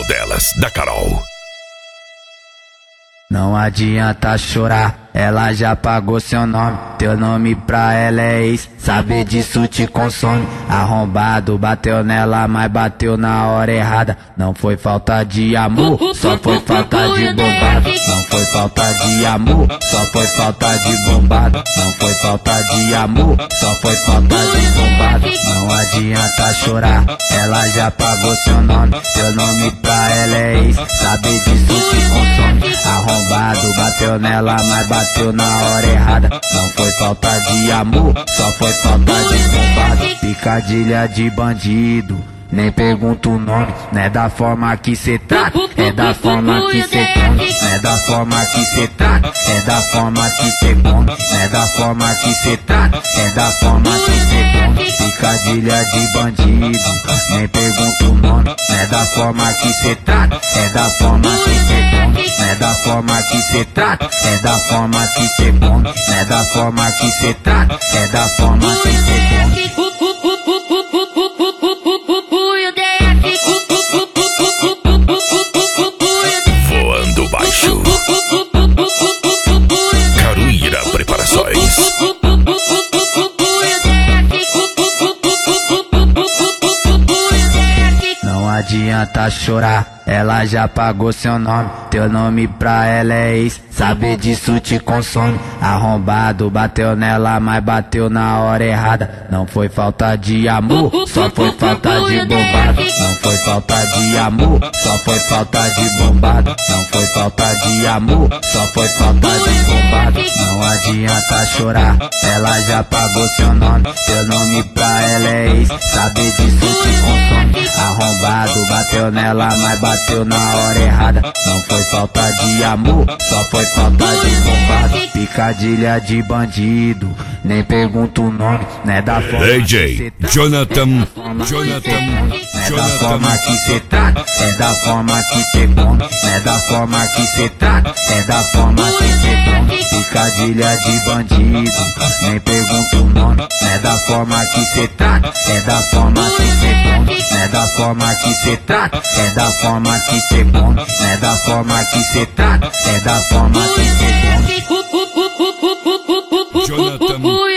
delas, da Carol. Não adianta chorar, ela já pagou seu nome. Teu nome pra ela é ex, saber disso te consome. Arrombado, bateu nela, mas bateu na hora errada. Não foi falta de amor, só foi falta de bombada. Não foi falta de amor, só foi falta de bombada. Não foi falta de amor, só foi falta de bombada. Não adianta chorar, ela já pagou seu nome. Teu nome pra ela é ex, saber disso te consome. Arrombado, bateu nela, mas bateu na hora errada. Não foi falta de amor, só foi falta de bombada. Picadilha de bandido, nem pergunto o nome. Não é da forma que cê trata, é da forma que cê come. Não é da forma que cê trata, é da forma que cê come. Não é da forma que cê trata, é da forma que cê come. Picadilha de bandido, nem pergunto o nome. Não é da forma que cê trata, é da forma que cê come. Não é da forma que cê trata, é da forma que cê come. Não é da forma que cê trata, é da forma que cê come. Voando baixo. Caruíra Preparações. Não adianta chorar, ela já pagou seu nome. Teu nome pra ela é ex, saber disso te consome. Arrombado, bateu nela, mas bateu na hora errada. Não foi falta de amor, só foi falta de bombada. Não foi falta de amor, só foi falta de bombada. Não foi falta de amor, só foi falta de bombada. Não adianta chorar, ela já pagou seu nome. Teu nome pra ela é ex, saber disso te consome. Arrombado, bateu nela, mas bateu na hora errada. Não foi falta de amor, só foi falta de bombada. Picadilha de bandido, nem pergunto o nome. Não é da forma AJ, Jonathan. É da forma que cê trata, é da forma que cê come. É da forma que cê trata, é da forma que cê come. Picadilha de bandido, nem pergunto o nome. É da forma que cê trata, é da forma que cê come. É da forma que cê trata, é da forma que cê come. É da forma que cê trata, é da forma que cê come. Jonathan.